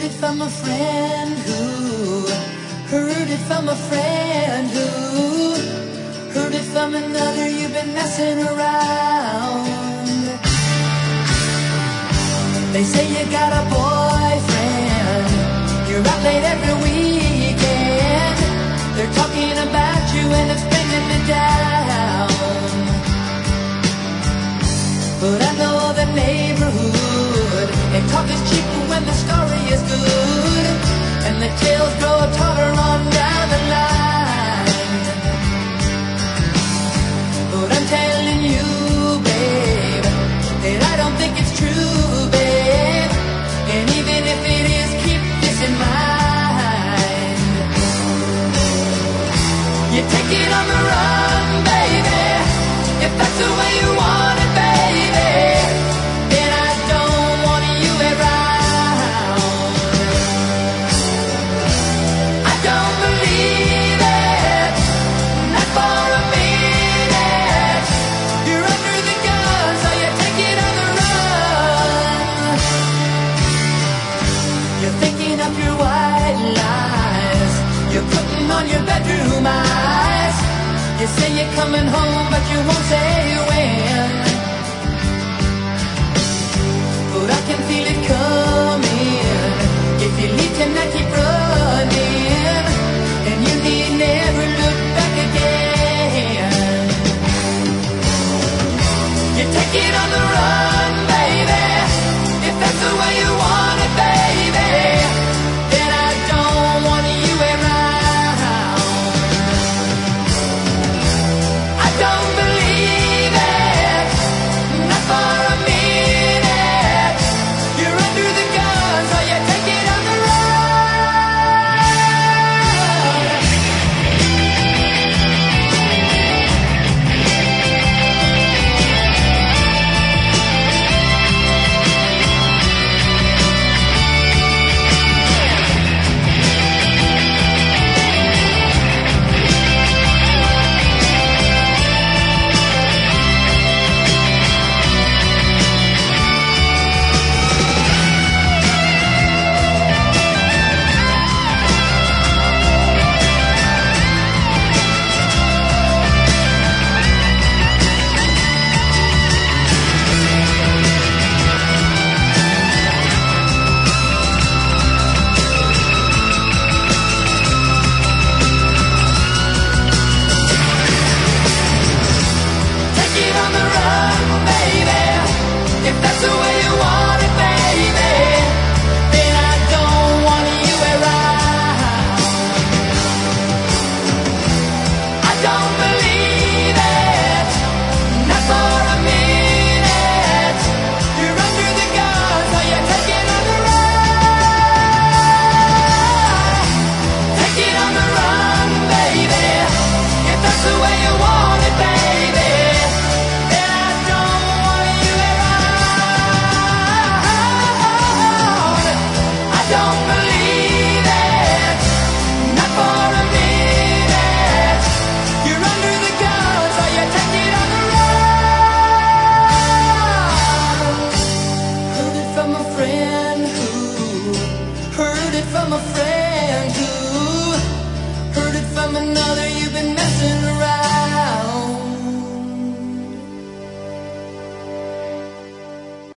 it from a friend who heard it from a friend who heard it from another. You've been messing around. They say you got a boyfriend, you're out late every weekend. They're talking about you and it's bringing me down. But I know the neighborhood, and talk is cheap when the story is good, and the tales grow taller on down the line. But I'm telling you, babe, that I don't think it's true, babe. And even if it is, keep this in mind. You take it on the run, baby, if that's the way you want it, baby. Then I don't want you around. I don't believe it, not for a minute. You're under the gun, so you take it on the run. You're thinking up your white lies, you're putting on your bedroom eyes. You say you're coming home, but you won't say when. But I can feel it coming.